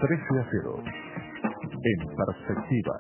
13-0. En perspectiva.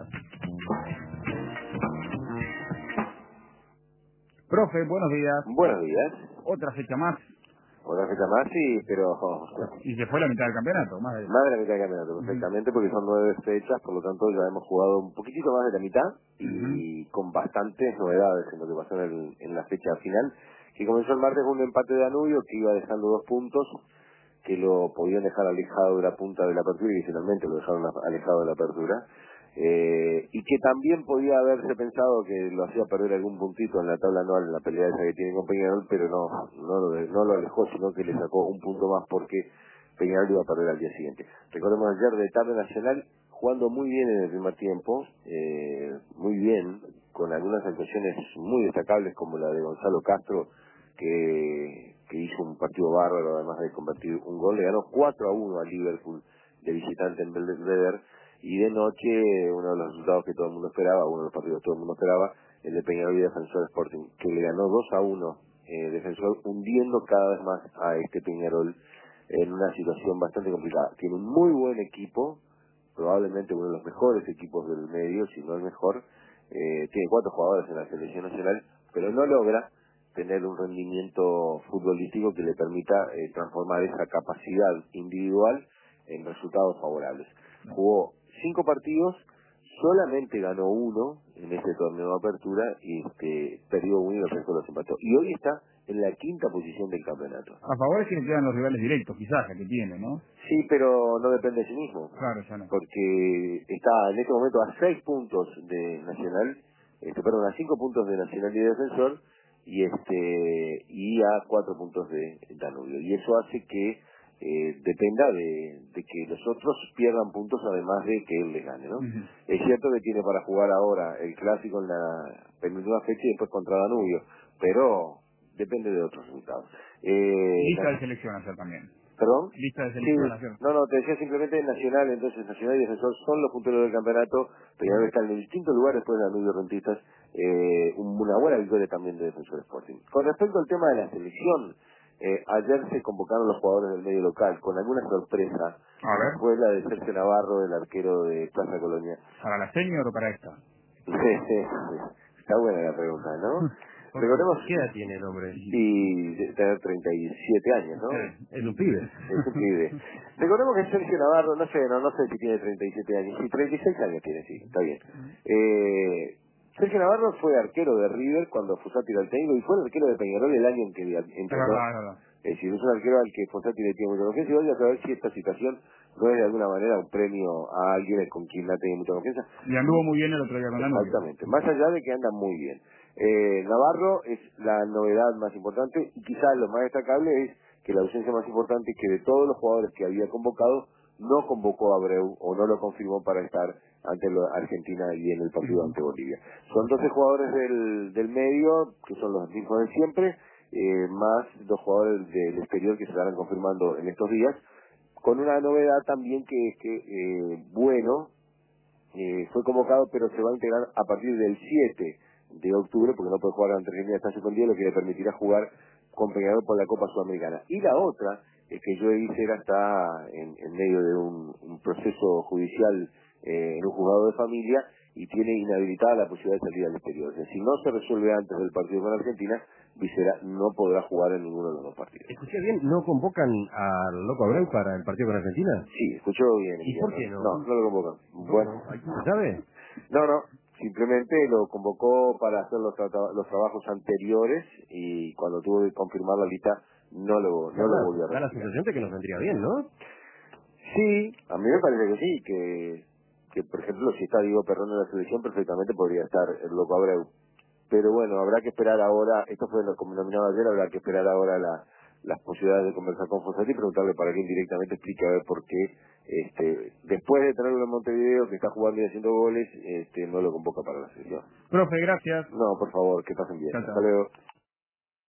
Profe, buenos días. Buenos días. Otra fecha más. Otra fecha más, sí, pero... Y se fue la mitad del campeonato, más de... Más de la mitad del campeonato, perfectamente, porque son 9 fechas, por lo tanto ya hemos jugado un poquitito más de la mitad y con bastantes novedades en lo que pasó en la fecha final, que comenzó el martes con un empate de Danubio que iba dejando 2 puntos, que lo podían dejar alejado de la punta de la apertura y finalmente lo dejaron alejado de la apertura. Y que también podía haberse pensado que lo hacía perder algún puntito en la tabla anual, en la pelea esa que tiene con Peñarol, pero no lo alejó, sino que le sacó un punto más porque Peñarol iba a perder al día siguiente. Recordemos ayer de tarde Nacional jugando muy bien en el primer tiempo, muy bien, con algunas actuaciones muy destacables como la de Gonzalo Castro, que hizo un partido bárbaro, además de convertir un gol. Le ganó 4-1 al Liverpool de visitante en Belvedere. Y de noche, uno de los resultados que todo el mundo esperaba, uno de los partidos que todo el mundo esperaba, el de Peñarol y Defensor Sporting, que le ganó 2-1, Defensor hundiendo cada vez más a este Peñarol en una situación bastante complicada. Tiene un muy buen equipo, probablemente uno de los mejores equipos del medio, si no el mejor. Tiene 4 jugadores en la selección nacional, pero no logra tener un rendimiento futbolístico que le permita transformar esa capacidad individual en resultados favorables. Jugó 5 partidos, solamente ganó 1 en este torneo de apertura y perdió 1 y el resto los empató. Y hoy está en la 5ª posición del campeonato. A favor es que le quedan los rivales directos, quizás, la que tiene, ¿no? Sí, pero no depende de sí mismo. Claro, ya no. Porque está en este momento a 6 puntos de Nacional, perdón, a 5 puntos de Nacional y de Defensor, y a 4 puntos de Danubio. Y eso hace que dependa de que los otros pierdan puntos, además de que él les gane, ¿no? Es cierto que tiene para jugar ahora el clásico en la penúltima fecha y después contra Danubio, pero depende de otros resultados. Lista de selección ayer también. ¿Perdón? Lista de selección ayer. No, te decía simplemente Nacional, entonces Nacional y Defensor son los punteros del campeonato, Peñarol está en el distinto lugar después de Danubio Rentistas, una buena victoria también de Defensor Sporting. Con respecto al tema de la selección, ayer se convocaron los jugadores del medio local, con alguna sorpresa. A ver. Fue la de Sergio Navarro, el arquero de Plaza Colonia. ¿Para la senior o para esta? Está buena la pregunta, ¿no? Recordemos, ¿Qué edad tiene el hombre? y tener 37 años, ¿no? Es un pibe. Es un pibe. Recordemos que Sergio Navarro, no sé si tiene 37 años, sí, 36 años tiene, sí, está bien. Sergio Navarro fue arquero de River cuando Fossati era el técnico y fue el arquero de Peñarol el año en que empezó. Es decir, es un arquero al que Fossati le tiene mucha confianza y voy a saber si esta situación no es de alguna manera un premio a alguien con quien la tiene mucha confianza. Y anduvo muy bien el otro día con Danubio. Exactamente, más allá de que andan muy bien. Navarro es la novedad más importante y quizás lo más destacable es que la ausencia más importante es que de todos los jugadores que había convocado no convocó a Abreu o no lo confirmó para estar ante Argentina y en el partido ante Bolivia. Son 12 jugadores del medio, que son los mismos de siempre, más 2 jugadores del exterior que se estarán confirmando en estos días, con una novedad también que es que, fue convocado pero se va a integrar a partir del 7 de octubre, porque no puede jugar ante Argentina, está suspendido, lo que le permitirá jugar con Peñarol por la Copa Sudamericana. Y la otra es que Joey Vicera está en medio de un proceso judicial en un juzgado de familia y tiene inhabilitada la posibilidad de salir al exterior. Es decir, si no se resuelve antes del partido con Argentina, Vicera no podrá jugar en ninguno de los 2 partidos. Escuché bien, ¿no convocan al Loco Abreu para el partido con Argentina? Sí, escuchó bien. ¿Y por qué no? No lo convocan. Bueno, ¿sabe? No, simplemente lo convocó para hacer los trabajos anteriores y cuando tuvo que confirmar la lista no lo volvió a Da la repetir. sensación de que nos vendría bien, ¿no? Sí, a mí me parece que sí, que por ejemplo si está Diego Perrón en la selección perfectamente podría estar el Loco Abreu. Pero bueno, habrá que esperar ahora, esto fue lo como nominado ayer, habrá que esperar ahora las posibilidades de conversar con Fossati y preguntarle para que él directamente explique a ver por qué, después de tenerlo en Montevideo, que está jugando y haciendo goles, no lo convoca para la selección. Profe, gracias. No, por favor, que pasen bien. Chao, chao. Hasta luego.